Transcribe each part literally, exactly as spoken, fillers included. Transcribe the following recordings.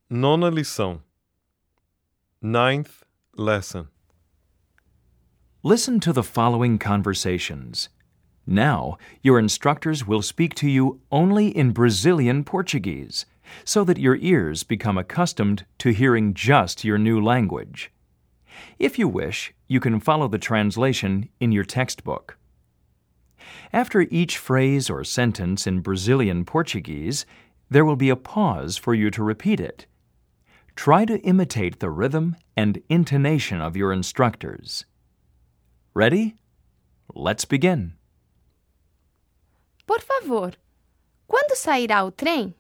Nona lição. Ninth lesson. Listen to the following conversations. Now, your instructors will speak to you only in Brazilian Portuguese, so that your ears become accustomed to hearing just your new language. If you wish, you can follow the translation in your textbook. After each phrase or sentence in Brazilian Portuguese, there will be a pause for you to repeat it. Try to imitate the rhythm and intonation of your instructors. Ready? Let's begin. Por favor, quando sairá o trem?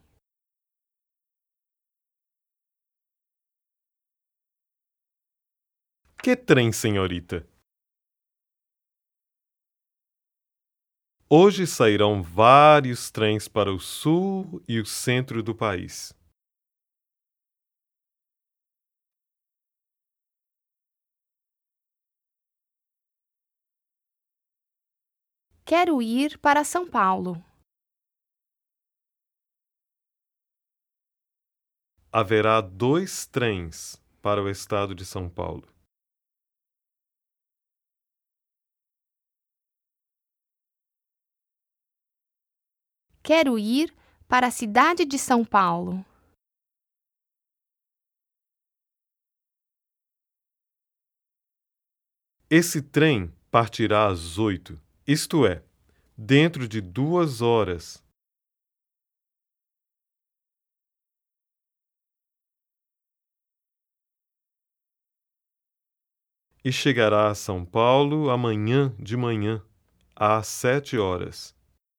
Que trem, senhorita? Hoje sairão vários trens para o sul e o centro do país. Quero ir para São Paulo. Haverá dois trens para o estado de São Paulo. Quero ir para a cidade de São Paulo. Esse trem partirá às oito, isto é, dentro de duas horas. E chegará a São Paulo amanhã de manhã, às sete horas.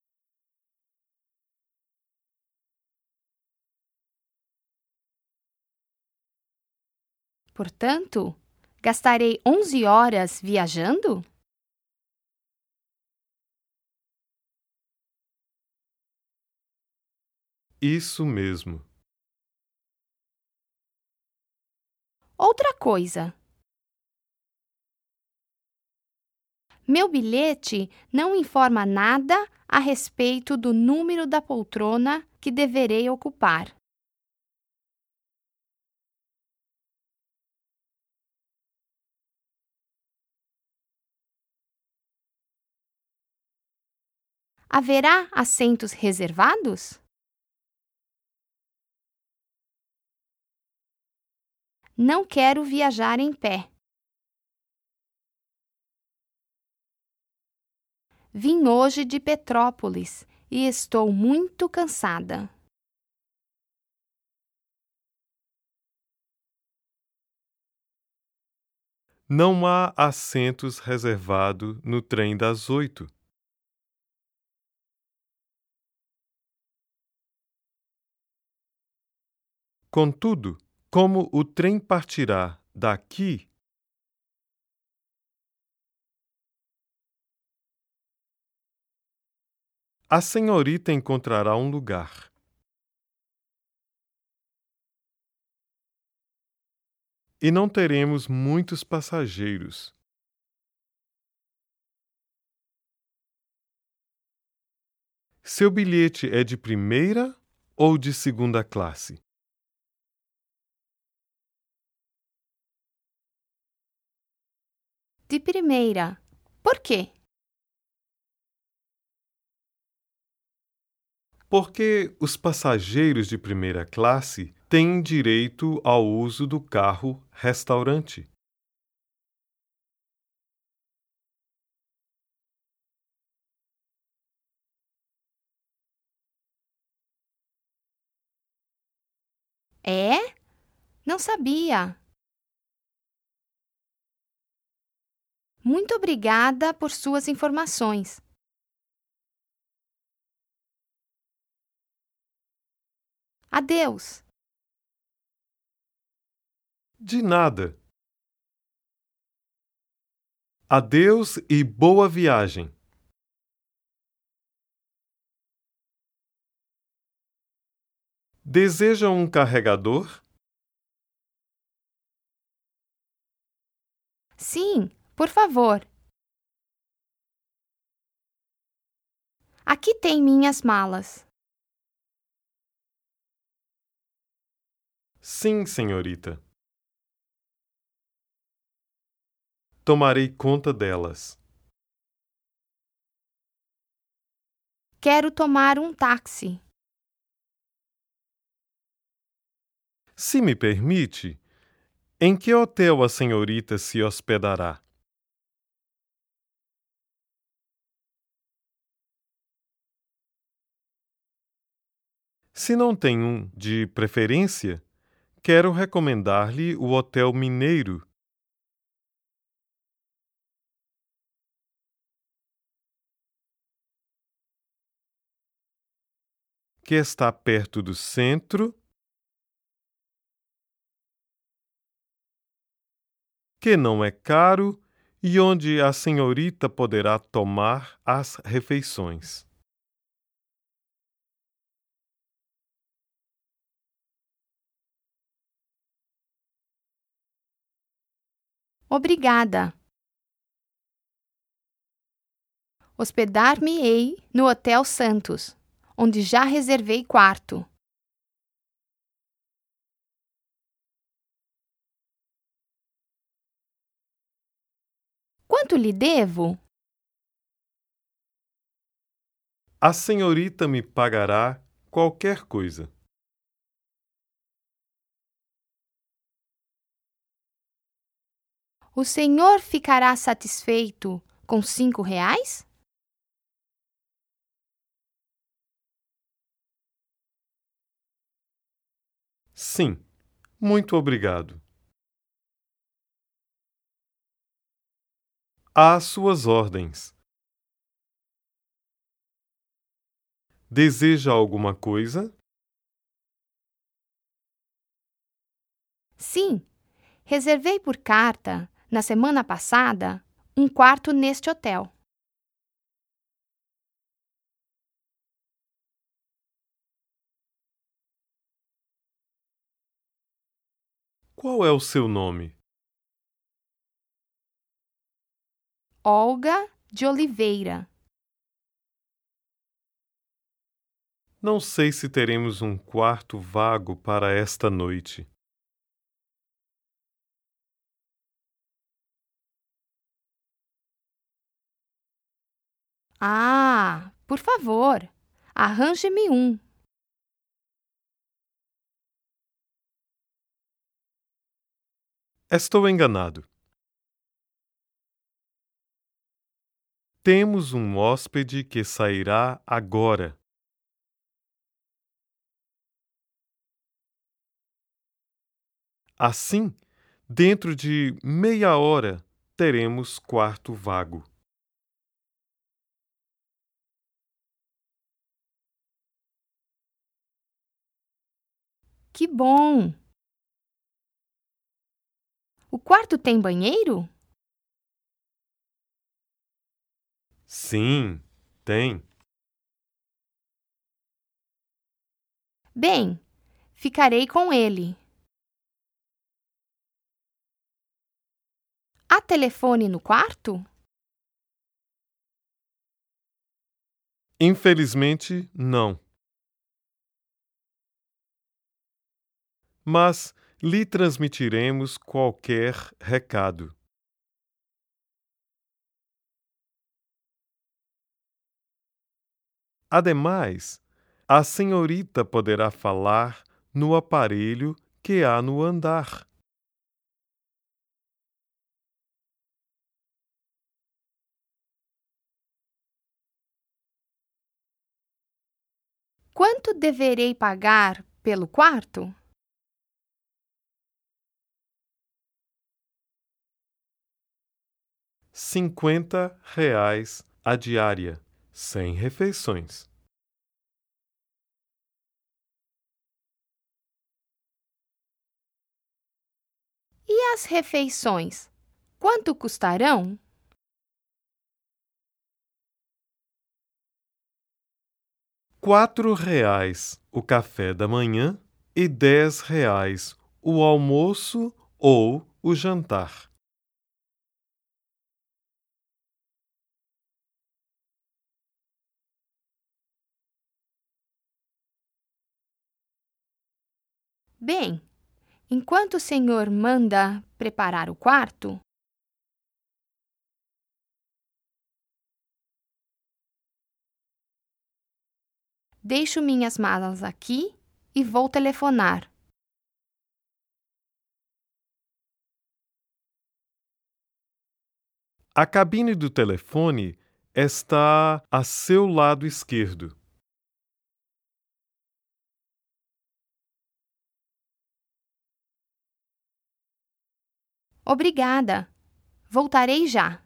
Portanto, gastarei onze horas viajando? Isso mesmo. Outra coisa. Meu bilhete não informa nada a respeito do número da poltrona que deverei ocupar. Haverá assentos reservados? Não quero viajar em pé. Vim hoje de Petrópolis e estou muito cansada. Não há assentos reservados no trem das oito. Contudo, como o trem partirá daqui, a senhorita encontrará um lugar. E não teremos muitos passageiros. Seu bilhete é de primeira ou de segunda classe? De primeira. Por quê? Porque os passageiros de primeira classe têm direito ao uso do carro-restaurante. É? Não sabia. Muito obrigada por suas informações. Adeus. De nada. Adeus e boa viagem. Deseja um carregador? Sim, por favor. Aqui tem minhas malas. Sim, senhorita. Tomarei conta delas. Quero tomar um táxi. Se me permite, em que hotel a senhorita se hospedará? Se não tem um de preferência, quero recomendar-lhe o Hotel Mineiro. Que está perto do centro, que não é caro e onde a senhorita poderá tomar as refeições. Obrigada. Hospedar-me-ei no Hotel Santos, onde já reservei quarto. Quanto lhe devo? A senhorita me pagará qualquer coisa. O senhor ficará satisfeito com cinco reais? Sim, muito obrigado. Às suas ordens. Deseja alguma coisa? Sim, reservei por carta, na semana passada, um quarto neste hotel. Qual é o seu nome? Olga de Oliveira. Não sei se teremos um quarto vago para esta noite. Ah, por favor, arranje-me um. Estou enganado. Temos um hóspede que sairá agora. Assim, dentro de meia hora, teremos quarto vago. Que bom! O quarto tem banheiro? Sim, tem. Bem, ficarei com ele. Há telefone no quarto? Infelizmente, não. Mas lhe transmitiremos qualquer recado. Ademais, a senhorita poderá falar no aparelho que há no andar. Quanto deverei pagar pelo quarto? Cinquenta reais a diária, sem refeições. E as refeições? Quanto custarão? Quatro reais o café da manhã e dez reais o almoço ou o jantar. Bem, Enquanto o senhor manda preparar o quarto, deixo minhas malas aqui e vou telefonar. A cabine do telefone está a seu lado esquerdo. Obrigada. Voltarei já.